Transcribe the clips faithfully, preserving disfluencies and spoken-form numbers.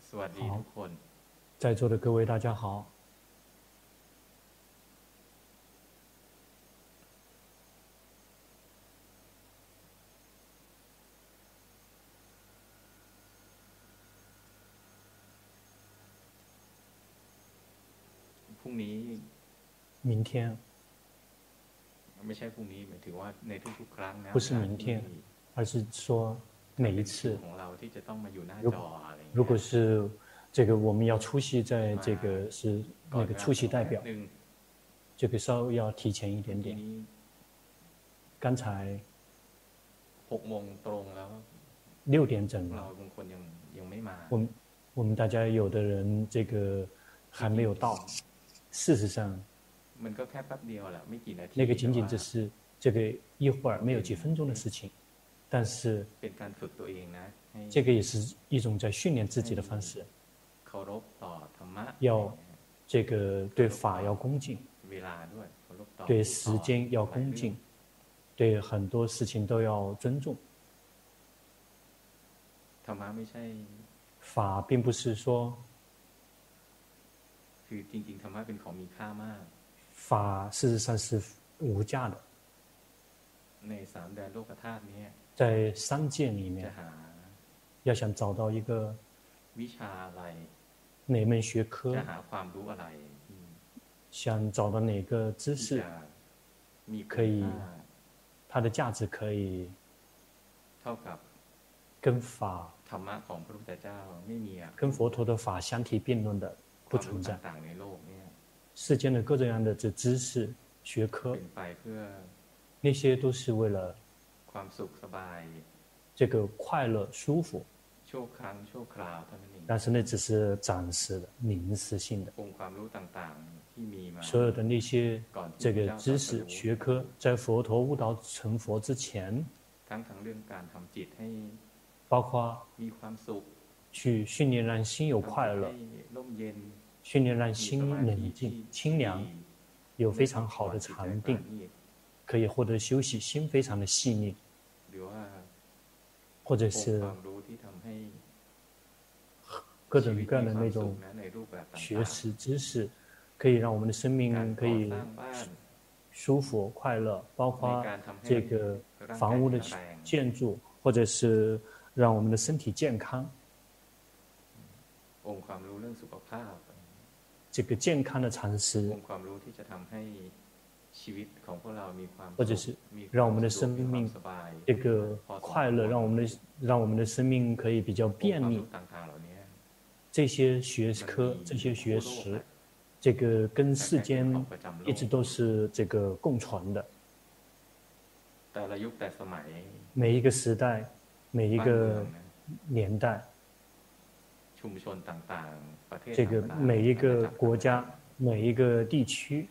好，在座的各位大家好。明天不是明天，而是说每一次，如如果是这个我们要出席在这个是那个出席代表，这个稍微要提前一点点。刚才六点整了，我们我们大家有的人这个还没有到。事实上，那个仅仅只是这个一会儿没有几分钟的事情，但是这个也是一种在训练自己的方式。要这个对法要恭敬，对时间要恭敬，对很多事情都要尊重。法并不是说。法事实上是无价的。在三界里面，要想找到一个哪门学科，想找到哪个知识，可以，它的价值可以跟法、跟佛陀的法相提并论的。不存在。世间的各种各样的这知识、学科，那些都是为了这个快乐、舒服。但是那只是暂时的、临时性的。所有的那些这个知识、学科，在佛陀悟道成佛之前，包括去训练让心有快乐，训练让心冷静、清凉，有非常好的禅定，可以获得休息，心非常的细腻，或者是各种各样的那种学识知识，可以让我们的生命可以舒服快乐，包括这个房屋的建筑，或者是让我们的身体健康。这个健康的常识，或者是让我们的生命这个快乐，让我们的让我们的生命可以比较便利。这些学科、这些学识，这个跟世间一直都是这个共存的。每一个时代，每一个年代。这个每一个国家、每一个地区，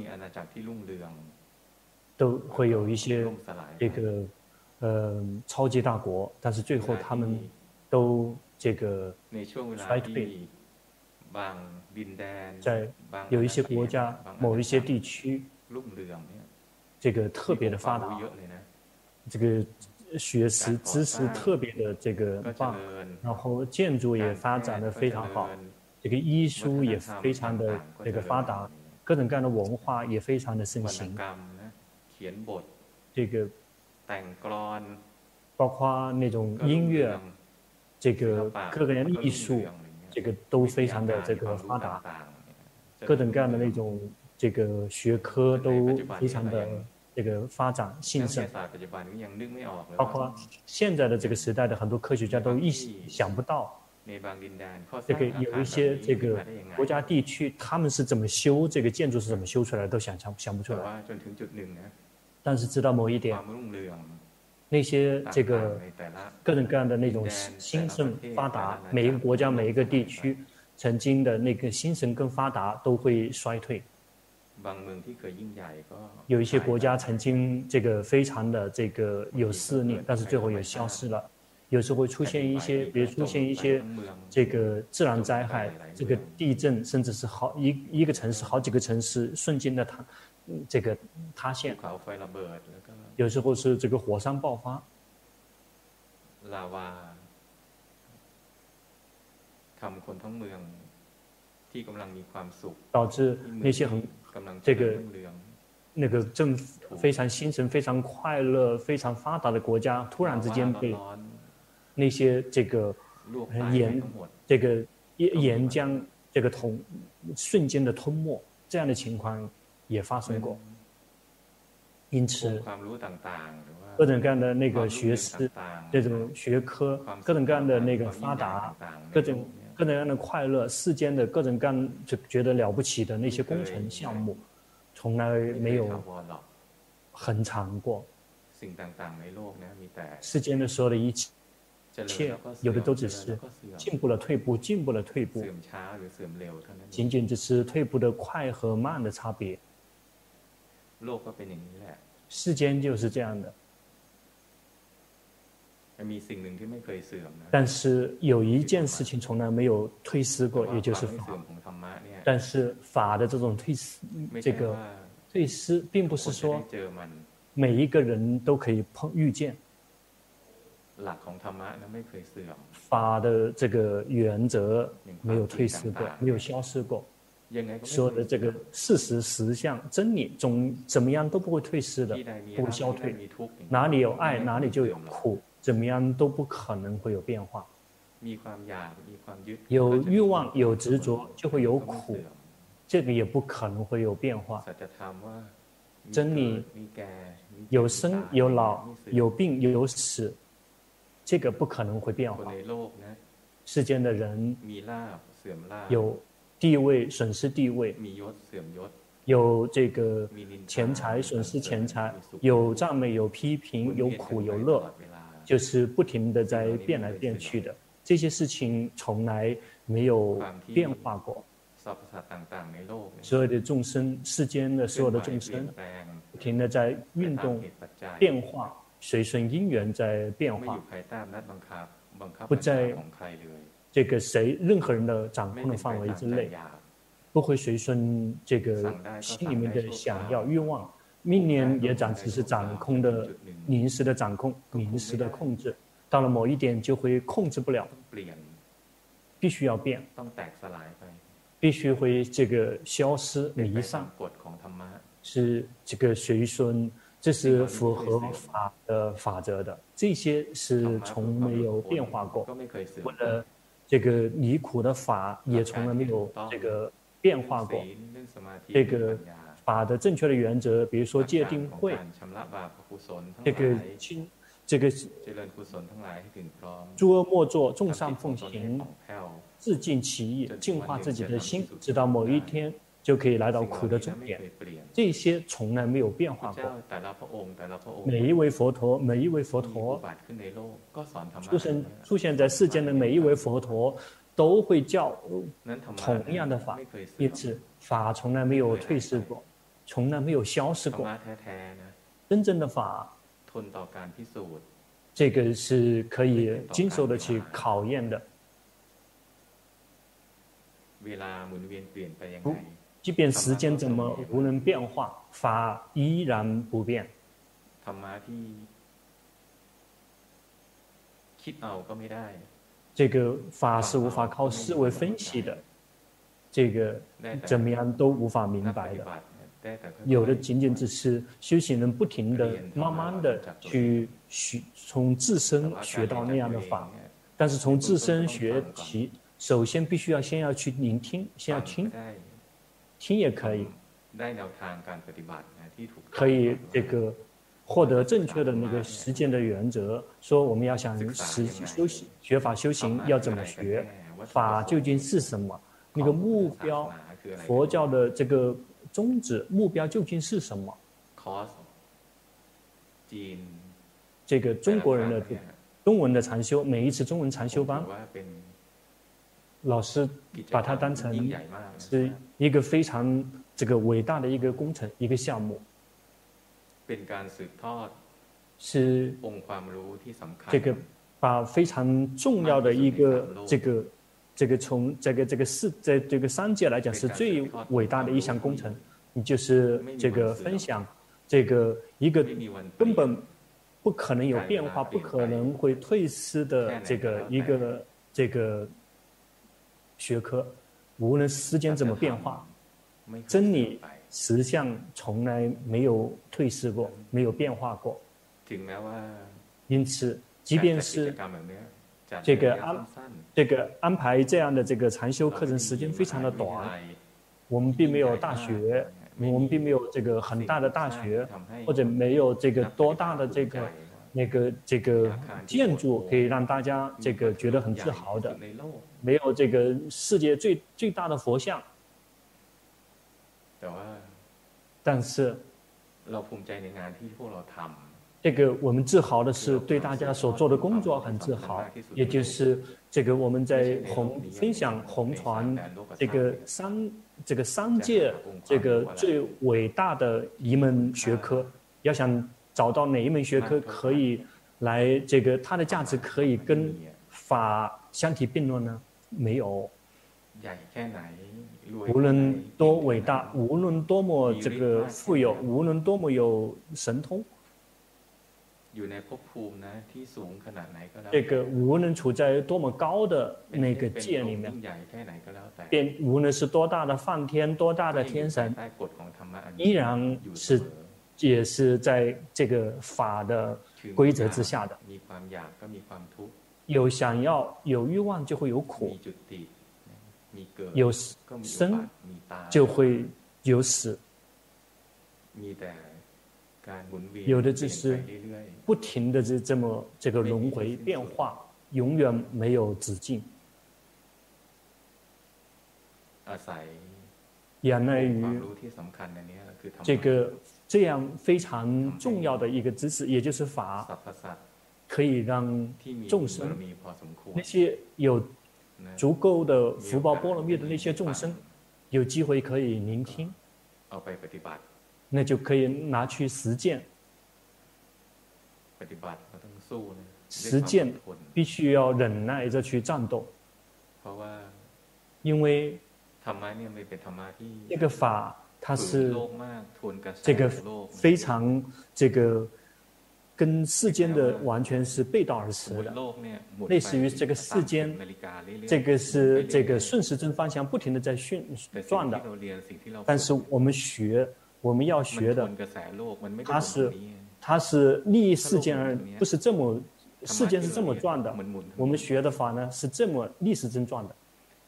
都会有一些这个呃超级大国，但是最后他们都这个衰退。在有一些国家、某一些地区，这个特别的发达，这个。学识知识特别的这个棒，然后建筑也发展的非常好，这个医书也非常的这个发达，各种各样的文化也非常的盛行。这个包括那种音乐，这个各个人的艺术，这个都非常的这个发达，各种各样的那种这个学科都非常的。这个发展兴盛，包括现在的这个时代的很多科学家都一想不到，这个有一些这个国家地区他们是怎么修这个建筑是怎么修出来的都想想想不出来。但是知道某一点，那些这个各种各样的那种兴盛发达，每一个国家每一个地区曾经的那个兴盛跟发达都会衰退。有一些国家曾经这个非常的这个有势力，但是最后也消失了。有时候会出现一些，比如出现一些这个自然灾害，这个地震，甚至是好一一个城市、好几个城市瞬间的塌，这个塌陷。有时候是这个火山爆发。 导致那些很这个那个正非常兴盛、非常快乐、非常发达的国家，突然之间被那些这个岩这个岩浆这个吞瞬间的吞没，这样的情况也发生过。因此，各种各样的那个学识、这种学科、各种各样的那个发达、各种各种各样的快乐、世间的各种各样就觉得了不起的那些工程项目，从来没有恒长过。世间的所有的一切，有的都只是进步了退步，进步了退步，仅仅只是退步的快和慢的差别。世间就是这样的。但是有一件事情从来没有退失过，也就是法。但是法的这种退失，这个退失，并不是说每一个人都可以碰遇见。法的这个原则没有退失过，没有消失过。所有的这个事实实相真理总怎么样都不会退失的，不会消退。哪里有爱，哪里就有苦，怎么样都不可能会有变化。有欲望有执着就会有苦，这个也不可能会有变化。真理有生有老有病有死，这个不可能会变化。世间的人有地位损失地位，有这个钱财损失钱财，有赞美有批评，有苦有乐，就是不停的在变来变去的。这些事情从来没有变化过。所有的众生，世间的所有的众生，不停的在运动变化，随顺因缘在变化，不在这个谁任何人的掌控的范围之内，不会随顺这个心里面的想要欲望。命念也暂时是掌控的临时的掌控，临时的控制，到了某一点就会控制不了，必须要变，必须会这个消失离散，是这个随顺，这是符合法的法则的，这些是从没有变化过。为了这个离苦的法也从来没有这个变化过。这个法的正确的原则，比如说戒定慧，这个清这个诸恶莫作，众善奉行，自净其意，净化自己的心，直到某一天就可以来到苦的终点。这些从来没有变化过。每一位佛陀，每一位佛陀出生出现在世间的每一位佛陀，都会教同样的法，因此法从来没有退失过，从来没有消失过。真正的法，这个是可以经受得起考验的。不，即便时间怎么无能变化，法依然不变。这个法是无法靠思维分析的，这个怎么样都无法明白的。有的仅仅只是修行人不停的、慢慢的去学，从自身学到那样的法。但是从自身学起，首先必须要先要去聆听，先要听，听也可以，可以这个获得正确的那个实践的原则。说我们要想实修行、学法修行要怎么学，法究竟是什么？那个目标，佛教的这个宗旨目标究竟是什么？这个中国人的中文的禅修，每一次中文禅修班，老师把它当成是一个非常这个伟大的一个工程，一个项目，是这个把非常重要的一个这个这个从这个这个世在这个三界来讲是最伟大的一项工程，你就是这个分享这个一个根本不可能有变化、不可能会退失的这个一个这个学科，无论时间怎么变化，真理实相从来没有退失过，没有变化过。因此，即便是这个安这个安排这样的这个禅修课程时间非常的短，我们并没有大学，我们并没有这个很大的大学，或者没有这个多大的这个那个这个建筑可以让大家这个觉得很自豪的，没有这个世界最最大的佛像。但是，这个我们自豪的是对大家所做的工作很自豪，也就是这个我们在弘分享弘传这个三这个三界这个最伟大的一门学科。要想找到哪一门学科可以来这个它的价值可以跟法相提并论呢？没有。无论多伟大，无论多么这个富有，无论多么有神通，这个无论处在多么高的那个界里面，便无论是多大的梵天，多大的天神，依然是也是在这个法的规则之下的。有想要有欲望就会有苦，有生就会有死，有的只是不停的这这么这个轮回变化，永远没有止境。仰赖于这个这样非常重要的一个知识，也就是法，可以让众生那些有足够的福报波罗蜜的那些众生，有机会可以聆听，那就可以拿去实践。实践必须要忍耐着去战斗，因为这个法它是这个非常这个跟世间的完全是背道而驰的，类似于这个世间，这个是这个顺时针方向不停的在旋转的，但是我们学我们要学的，它是它是利益世间而不是这么世间是这么转的，我们学的法呢是这么逆时针转的。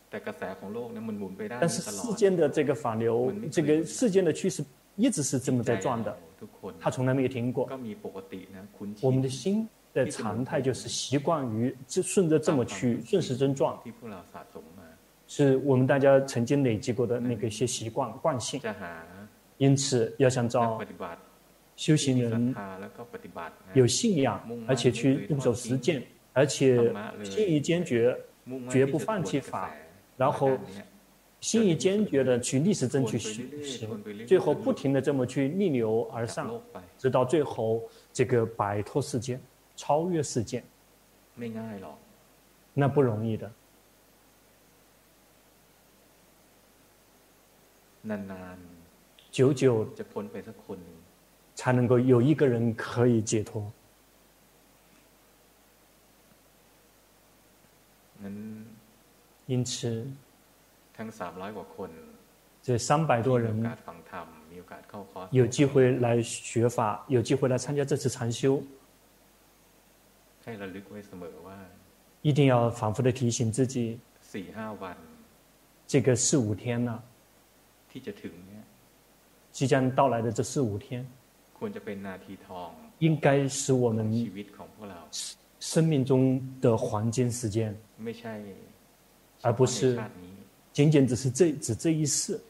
但是世间的这个法流，这个世间的趋势一直是这么在转的，它从来没有停过。我们的心的常态就是习惯于顺着这么去顺时针转，是我们大家曾经累积过的那个一些习惯惯性。因此，要想找修行人有信仰，而且去动手实践，而且心意坚决，绝不放弃法。然后，心意坚决的去逆时针去行，最后不停的这么去逆流而上，直到最后这个摆脱世间，超越世间，那不容易的。久久才能够有一个人可以解脱。因此，这三百多人有机会来学法，有机会来参加这次禅修，一定要反复的提醒自己，这个四五天呢、啊，即将到来的这四五天，应该是我们生命中的黄金时间。而不是仅仅只是这只这一世，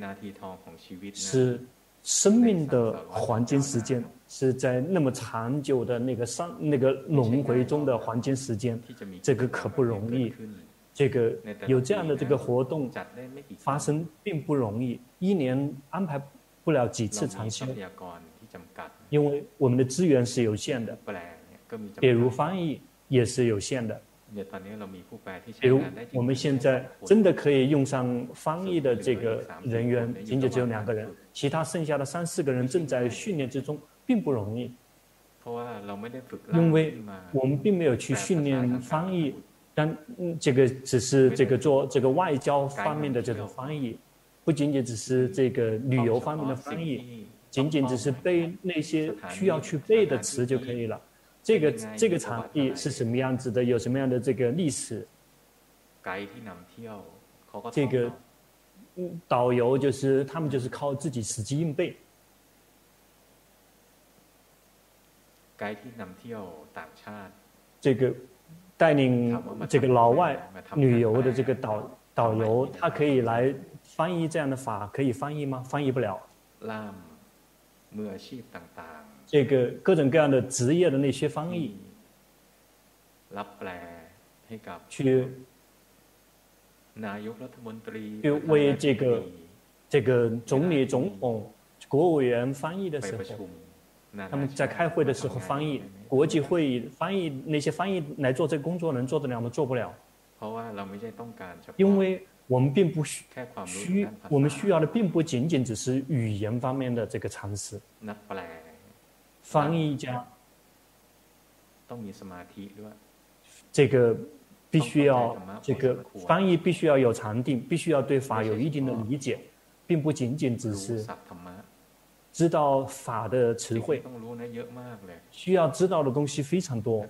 是生命的黄金时间，是在那么长久的那个上那个轮回中的黄金时间，这个可不容易。这个有这样的这个活动发生并不容易，一年安排不了几次禅修，因为我们的资源是有限的，比如翻译也是有限的。比如我们现在真的可以用上翻译的这个人员，仅仅只有两个人，其他剩下的三四个人正在训练之中，并不容易。因为我们并没有去训练翻译， 但嗯，这个只是这个做这个外交方面的这种翻译，不仅仅只是这个旅游方面的翻译，仅仅只是背那些需要去背的词就可以了。这个这个场地是什么样子的，有什么样的这个历史？这个嗯，导游就是他们就是靠自己死记硬背。这个带领这个老外旅游的这个导导游，他可以来翻译这样的法，可以翻译吗？翻译不了。这个各种各样的职业的那些翻译，去去为这个这个总理、总统、国务委员翻译的时候，他们在开会的时候翻译国际会议，翻译那些翻译来做这个工作，能做得了吗？做不了，因为我们并不需需我们需要的并不仅仅只是语言方面的这个常识。翻译家，这个必须要这个翻译必须要有禅定，必须要对法有一定的理解，并不仅仅只是知道法的词汇，需要知道的东西非常多，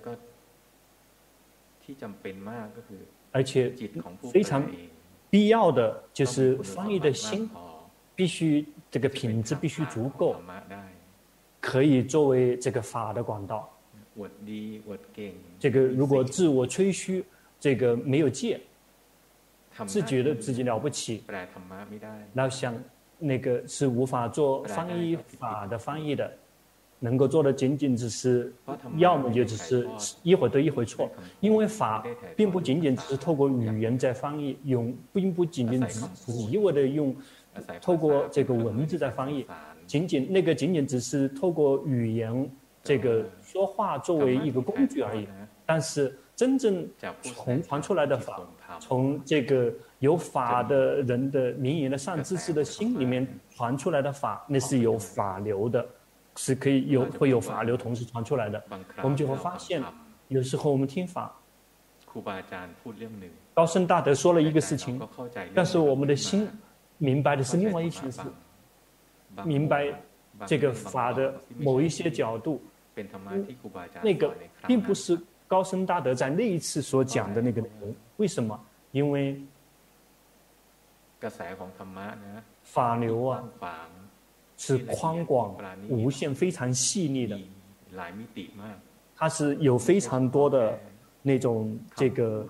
而且非常必要的就是翻译的心必须这个品质必须足够，可以作为这个法的管道。这个如果自我吹嘘，这个没有戒，自觉得自己了不起，那想那个是无法做翻译法的翻译的，能够做的仅仅只是，要么就只是一会对一会错，因为法并不仅仅只是透过语言在翻译，用并不仅仅只只是一味的用透过这个文字在翻译，仅仅那个仅仅只是透过语言这个说话作为一个工具而已，但是真正从传出来的法，从这个有法的人的明眼的善知识的心里面传出来的法，那是有法流的，是可以有会有法流同时传出来的。我们就会发现，有时候我们听法，高僧大德说了一个事情，但是我们的心明白的是另外一件事，明白这个法的某一些角度，那个并不是高僧大德在那一次所讲的那个内容。为什么？因为法流啊是宽广无限非常细腻的，它是有非常多的那种这个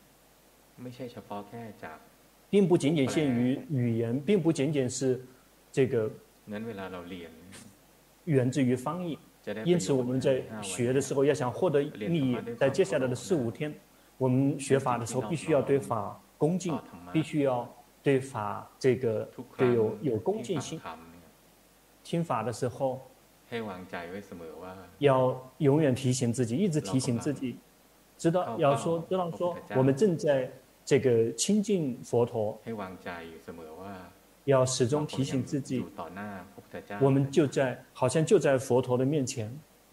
并不仅仅限于语言，并不仅仅是这个源自于翻译。因此我们在学的时候要想获得利益，在接下来的四五天我们学法的时候必须要对法恭敬，必须要对法这个对有有恭敬心。听法的时候要永远提醒自己，一直提醒自己，知道要说知道说我们正在这个亲近佛陀，要始终提醒自己，我们就在好像就在佛陀的面前。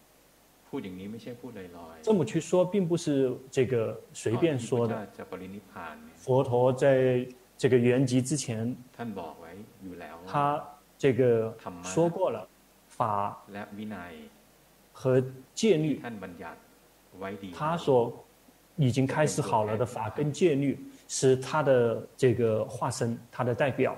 这么去说并不是这个随便说的。佛陀在这个圆寂之前，他这个说过了，法和戒律，他所已经开始好了的法跟戒律是他的这个化身，他的代表。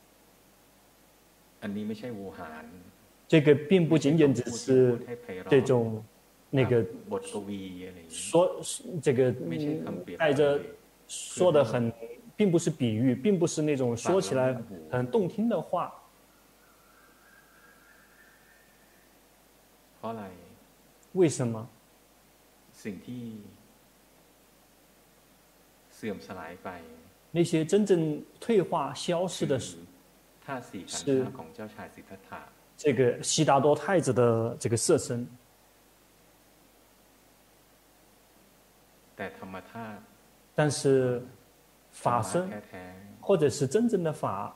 这个并不仅仅只是这种那个说这个带着说的很，并不是比喻，并不是那种说起来很动听的话。为什么？那些真正退化消失的是是这个悉达多太子的这个色身，但是法身或者是真正的法，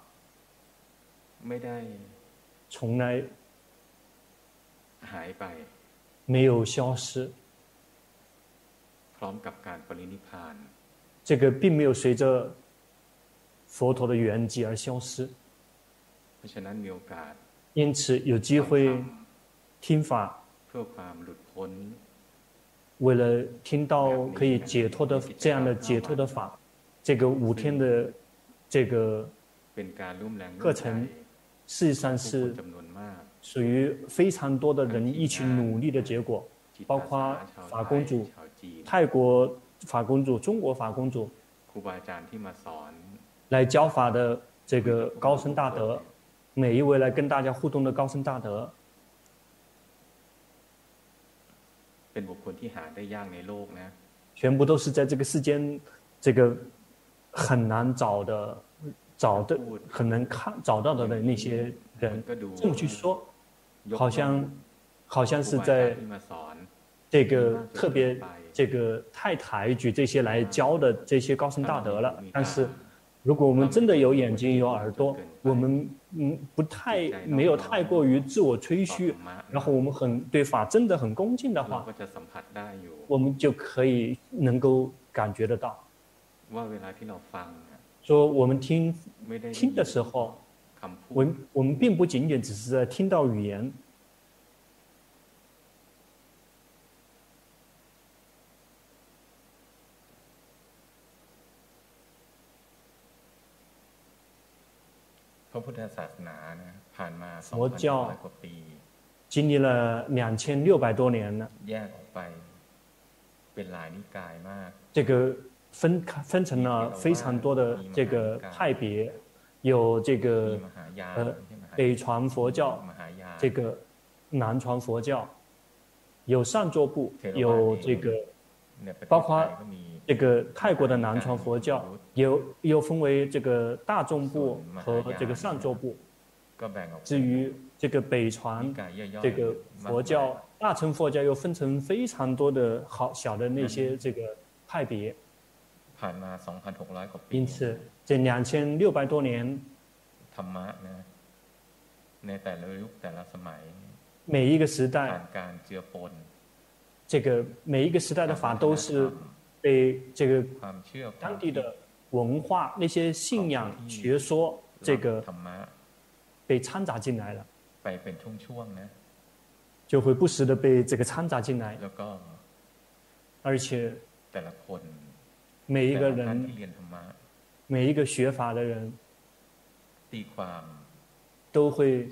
从来没有消失， 这个并没有随着佛陀的圆寂而消失。因此有机会听法，为了听到可以解脱的这样的解脱的法，这个五天的这个课程，事实上是属于非常多的人一起努力的结果，包括法公主、泰国法公主、中国法公主来教法的这个高僧大德，每一位来跟大家互动的高僧大德，全部都是在这个世间这个很难找的、找的很难看找到的那些人。这么去说，好像好像是在这个特别这个太抬举这些来教的这些高僧大德了。但是，如果我们真的有眼睛有耳朵，我们嗯不太没有太过于自我吹嘘，然后我们很对法真的很恭敬的话，我们就可以能够感觉得到，说我们听听的时候，我们我们并不仅仅只是在听到语言。佛教经历了两千六百多年了，这个分分成了非常多的这个派别，有这个呃北传佛教，这个南传佛教，有上座部，有这个包括这个泰国的南传佛教，有又分为这个大众部和这个上座部。至于这个北传这个佛教，大乘佛教又分成非常多的好小的那些这个派别。因此，这两千六百多年，每一个时代，这个每一个时代的法都是被这个当地的文化、那些信仰、学说，这个被掺杂进来了，就会不时的被这个掺杂进来，而且每一个人，每一个学法的人，都会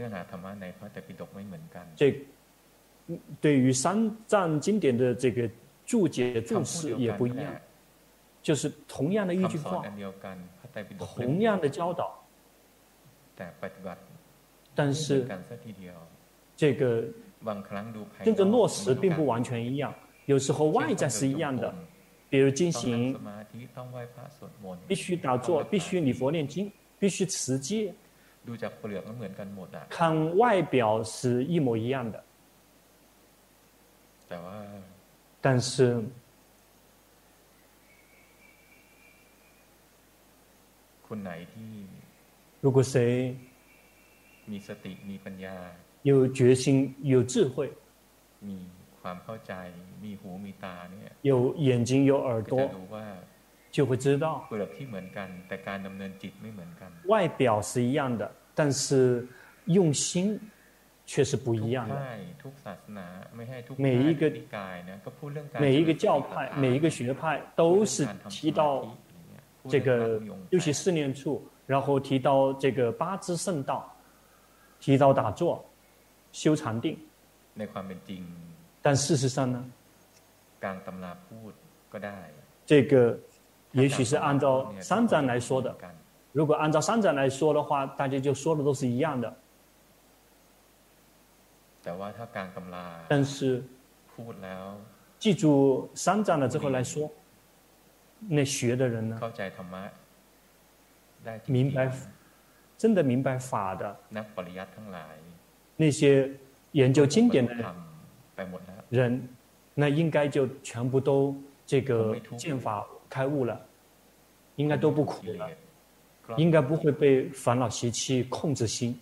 这对于三藏经典的这个注解注释也不一样，就是同样的一句话，同样的教导，但是这个真正落实并不完全一样，有时候外在是一样的，比如经行必须打坐，必须礼佛念经，必须持戒，看外表是一模一样的，但是如果谁有决心、有智慧、有眼睛、有耳朵，就会知道外表是一样的，但是用心却是不一样的。每一个每一个教派、每一个学派都是提到这个尤其四念处，然后提到这个八支圣道，提到打坐、修禅定。但事实上呢，这个也许是按照三藏来说的。如果按照三藏来说的话，大家就说的都是一样的。但是记住三藏了之后来说，那学的人呢，明白真的明白法的那些研究经典的人，那应该就全部都这个见法开悟了，应该都不苦了，应该不会被烦恼习气控制心。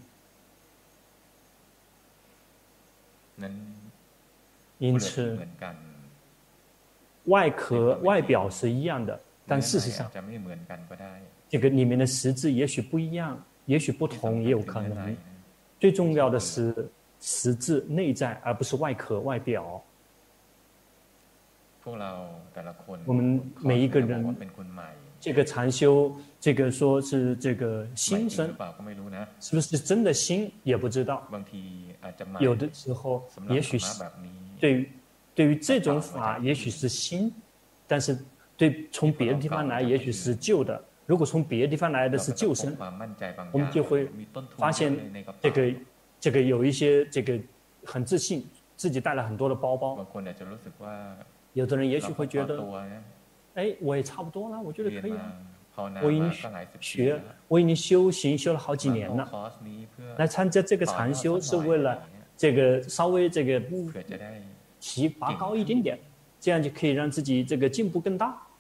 因此外壳外表是一样的， 但事实上，这个里面的实质也许不一样，也许不同，也有可能。最重要的是实质内在，而不是外壳外表。我们每一个人，这个禅修，这个说是这个新生，是不是真的新也不知道。有的时候，也许是对于对于这种法，也许是新，但是对从别的地方来，也许是旧的。如果从别的地方来的是旧生，我们就会发现这个这个有一些这个很自信，自己带了很多的包包。有的人也许会觉得，哎，我也差不多了，我觉得可以啊。我已经学，我已经修行修了好几年了，来参加这个禅修是为了这个稍微这个提拔高一点点，这样就可以让自己这个进步更大。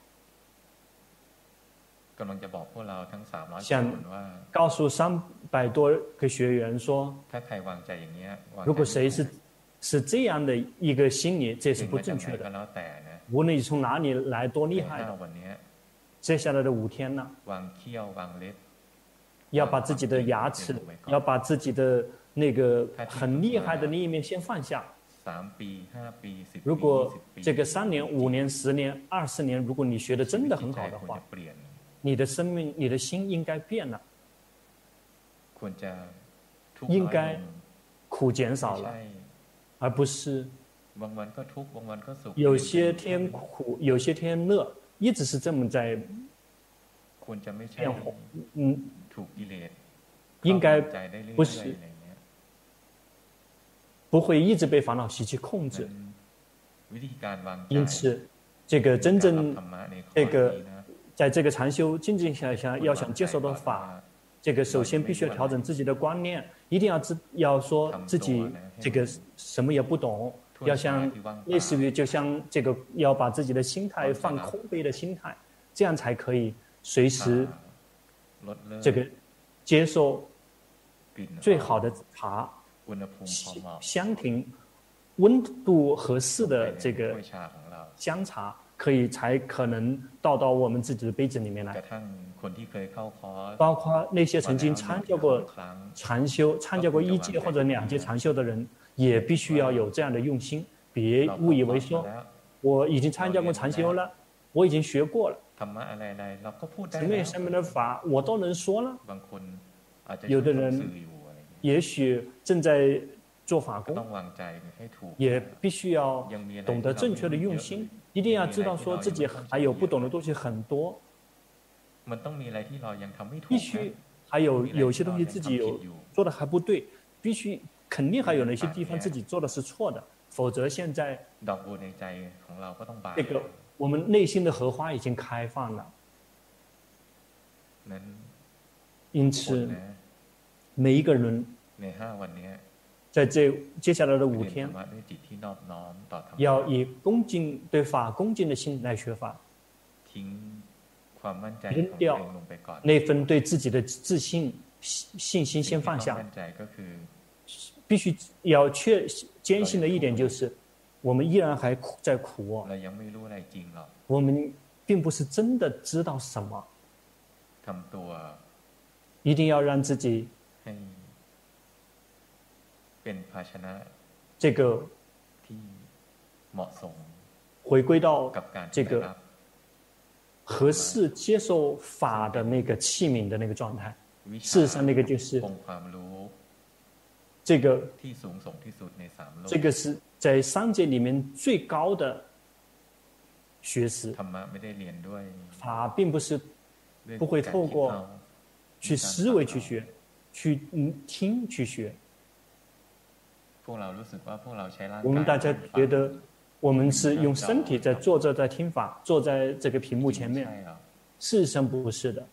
想告诉三百多个学员说，如果谁是是这样的一个心理，这是不正确的。无论你从哪里来，多厉害的，接下来的五天呢，要把自己的牙齿，要把自己的那个很厉害的那一面先放下。如果这个三年、五年、十年、二十年，如果你学的真的很好的话，你的生命、你的心应该变了，应该苦减少了，而不是有些天苦，有些天乐，一直是这么在变化。嗯，应该不是，不会一直被烦恼习气控制。因此，这个真正这个在这个禅修精进下想要想接受的法，这个首先必须要调整自己的观念，一定要知要说自己这个什么也不懂，要像类似于就像这个要把自己的心态放空杯的心态，这样才可以随时这个接受最好的茶，香亭温度合适的这个香茶，可以才可能倒到我们自己的杯子里面来。包括那些曾经参加过禅修、参加过一届或者两届禅修的人，也必须要有这样的用心，别误以为说我已经参加过禅修了，我已经学过了，什么什么的法我都能说了。有的人也许正在做法工，也必须要懂得正确的用心，一定要知道说自己还有不懂的东西很多，必须还有有些东西自己有做的还不对，必须肯定还有哪些地方自己做的是错的，否则现在这个我们内心的荷花已经开放了。因此，每一个人在这接下来的五天，要以恭敬对法恭敬的心来学法，扔掉那份对自己的自信信心先放下。必须要确坚信的一点就是，我们依然还苦在苦哦，我们并不是真的知道什么，一定要让自己这个回归到这个合适接受法的那个器皿的那个状态。事实上，那个就是这个这个是在三界里面最高的学识。法并不是不会透过去思维去学，去嗯听去学。我们大家觉得我们是用身体在坐着在听法，坐在这个屏幕前面，事实上不是的。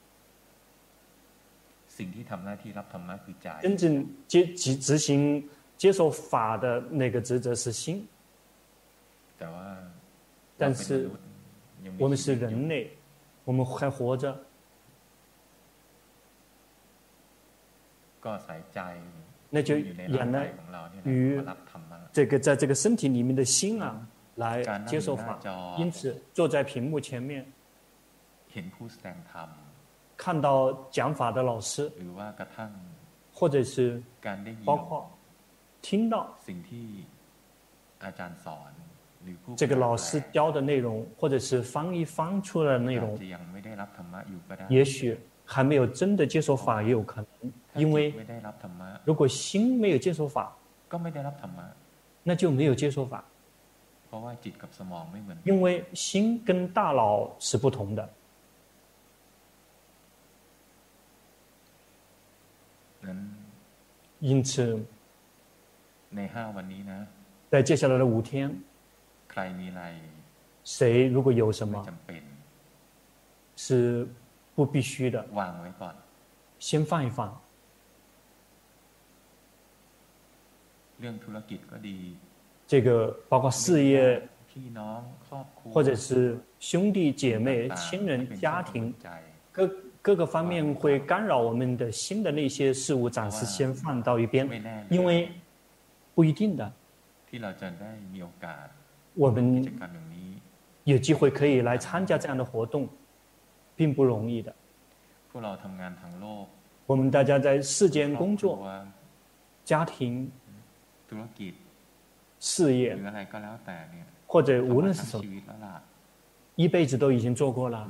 真正接执执行接受法的那个职责是心，但是我们是人类，我们还活着，那就仰赖于这个在这个身体里面的心啊来接受法。因此，坐在屏幕前面， 看到讲法的老师，或者是包括听到这个老师教的内容，或者是翻译翻出来的内容，也许还没有真的接受法也有可能，因为如果心没有接受法，那就没有接受法，因为心跟大脑是不同的。因此，在接下来的五天，谁如果有什么是不必须的，先放一放。这个包括事业，或者是兄弟姐妹、亲人、家庭，各各个方面会干扰我们的心的那些事物，暂时先放到一边，因为不一定的。我们有机会可以来参加这样的活动，并不容易的。我们大家在世间工作、家庭、事业，或者无论是什么，一辈子都已经做过了。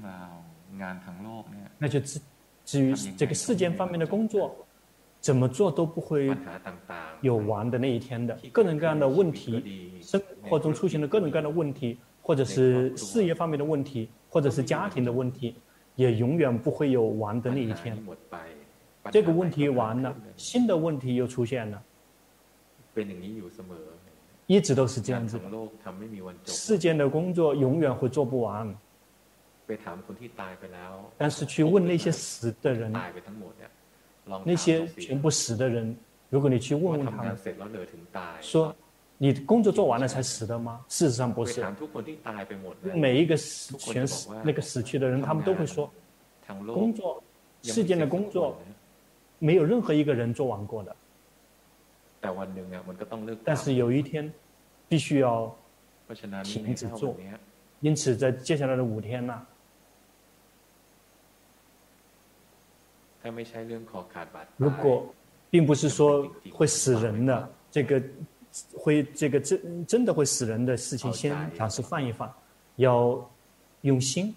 那就至至于这个世间方面的工作，怎么做都不会有完的那一天的。各种各样的问题，生活中出现的各种各样的问题，或者是事业方面的问题，或者是家庭的问题，也永远不会有完的那一天。这个问题完了，新的问题又出现了，一直都是这样子的。世间的工作永远会做不完。但是去问那些死的人，那些全部死的人，如果你去问问他们，说你工作做完了才死的吗？事实上不是。每一个死全死那个死去的人，他们都会说，工作世间的工作没有任何一个人做完过的。但是有一天必须要停止做，因此在接下来的五天呢，如果并不是说会死人的，这个会这个真真的会死人的事情，先暂时放一放，要用心，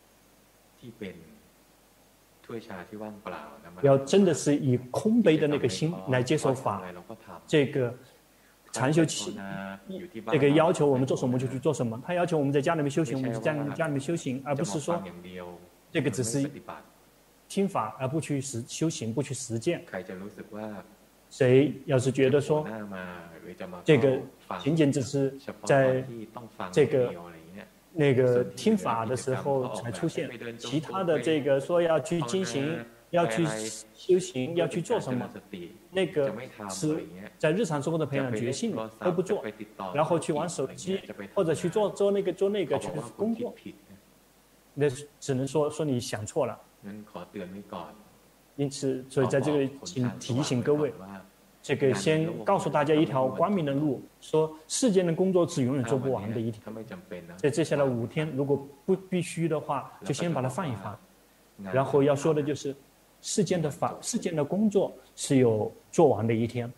要真的是以空杯的那个心来接受法。这个禅修期，这个要求我们做什么就去做什么。他要求我们在家里面修行，我们就在家里面修行，而不是说这个只是听法而不去实修行，不去实践。谁要是觉得说这个仅仅只是在这个那个听法的时候才出现，其他的这个说要去进行、要去修行、要去做什么，那个是在日常生活的培养决心都不做，然后去玩手机或者去做做那个做那个去工作，那只能说说你想错了。因此，所以在这个请提醒各位，这个先告诉大家一条光明的路，说世间的工作是永远做不完的一天。在接下来五天，如果不必须的话，就先把它放一放。然后要说的就是，世间的法、世间的工作是有做完的一天。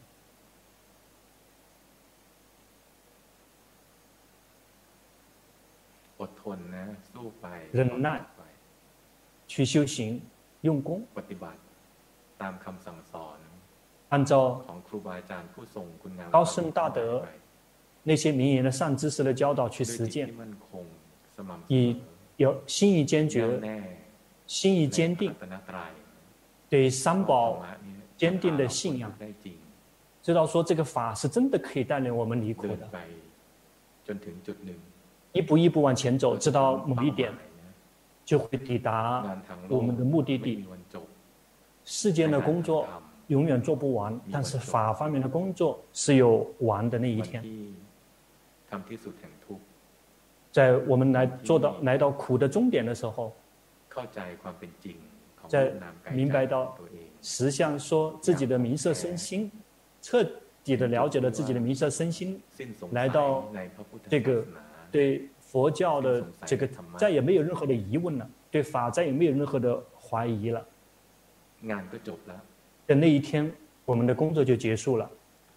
忍耐，去修行，用功，按照高僧大德那些名言的善知识的教导去实践，以有心意坚决、心意坚定，对三宝坚定的信仰，知道说这个法是真的可以带领我们离苦的，一步一步往前走，直到某一点就会抵达我们的目的地。世间的工作永远做不完，但是法方面的工作是有完的那一天。在我们来做到来到苦的终点的时候，在明白到实相，说自己的名色身心，彻底的了解了自己的名色身心，来到这个对佛教的这个再也没有任何的疑问了，对法再也没有任何的怀疑了。在那一天，我们的工作就结束了。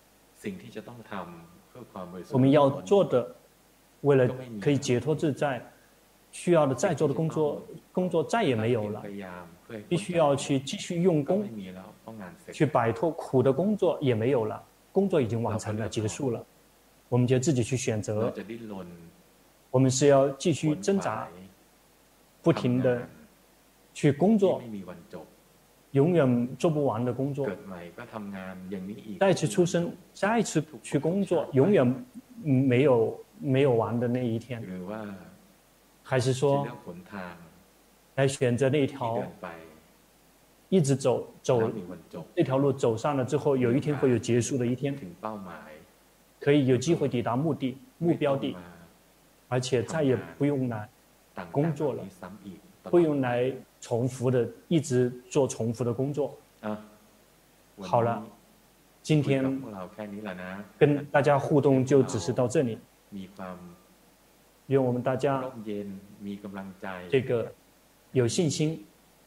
我们要做的，为了可以解脱自在，需要的再做的工作，工作再也没有了。必须要去继续用功，去摆脱苦的工作也没有了，工作已经完成了，结束了。我们就自己去选择，我们是要继续挣扎，不停的去工作，永远做不完的工作。再次出生，再次去工作，永远没有没有完的那一天。还是说，来选择那条，一直走走这条路走上了之后，有一天会有结束的一天，可以有机会抵达目的目标地，而且再也不用来工作了，不用来重复的一直做重复的工作。好了，今天跟大家互动就只是到这里。愿我们大家这个有信心，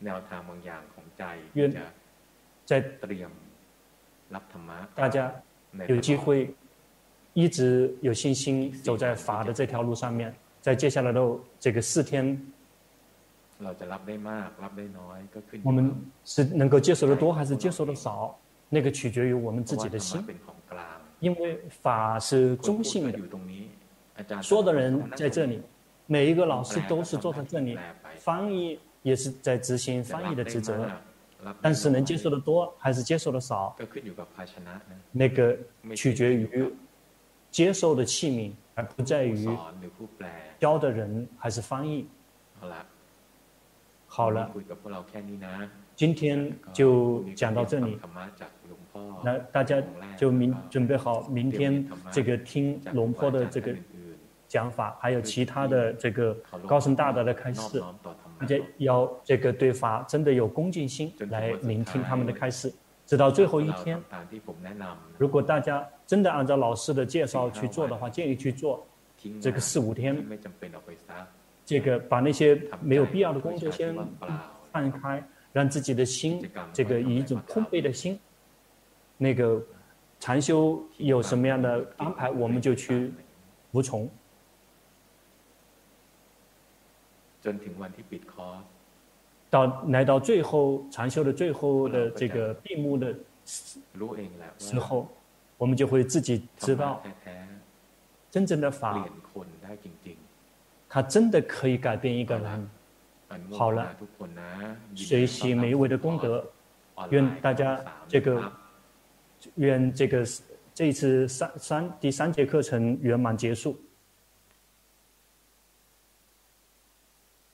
愿在大家有机会一直有信心走在法的这条路上面，在接下来的这个四天，我们是能够接受的多还是接受的少，那个取决于我们自己的心，因为法是中性的。说的人在这里，每一个老师都是坐在这里，翻译也是在执行翻译的职责，但是能接受的多还是接受的少，那个取决于接受的器皿，而不在于教的人还是翻译。好了，今天就讲到这里。那大家就明准备好明天这个听龙坡的这个讲法，还有其他的这个高僧大德的开示，大家要这个对法真的有恭敬心来聆听他们的开示，直到最后一天。如果大家真的按照老师的介绍去做的话，建议去做这个四五天，这个把那些没有必要的工作先放开，让自己的心这个以一种空杯的心，那个禅修有什么样的安排，我们就去服从。到来到最后禅修的最后的这个闭幕的时候，我们就会自己知道，真正的法，它真的可以改变一个人。好了，学习每一位的功德，愿大家这个，愿这个这一次三三第三节课程圆满结束。